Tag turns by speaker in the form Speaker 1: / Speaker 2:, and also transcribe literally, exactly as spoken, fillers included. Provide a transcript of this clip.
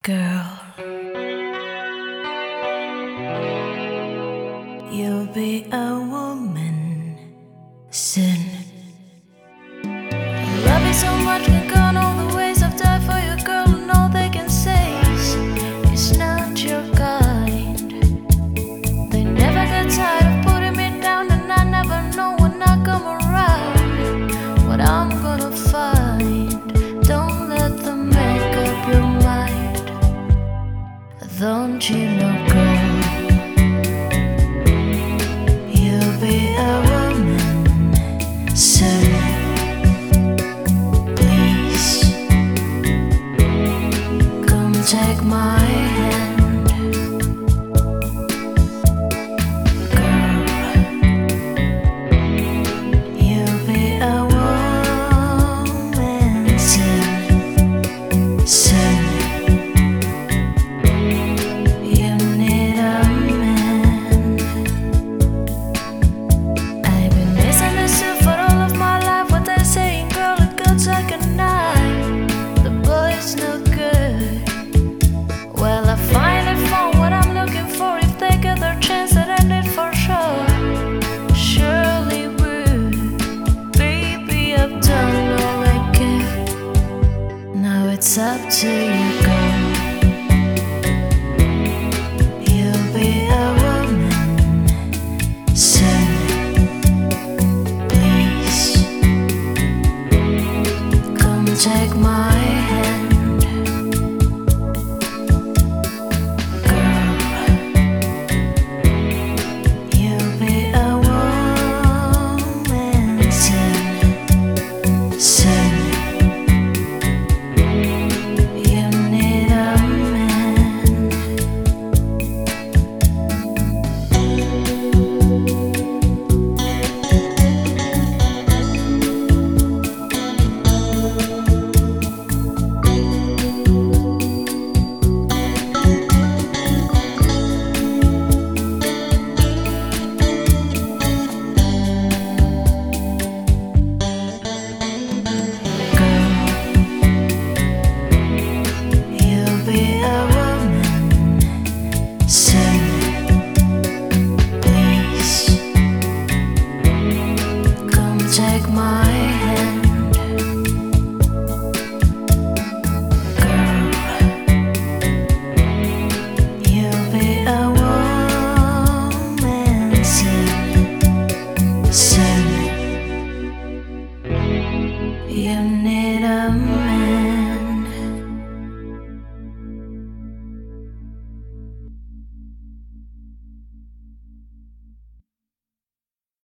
Speaker 1: Girl, you'll be a woman soon. I love you so much, can count all the ways I've died for you, girl, and all they can say is it's not your kind. They never get tired of putting me down, and I never know when I come around what I'm gonna find. Don't let them make up your mind. Don't you know, girl, you'll be a woman soon. Please, come take my hand.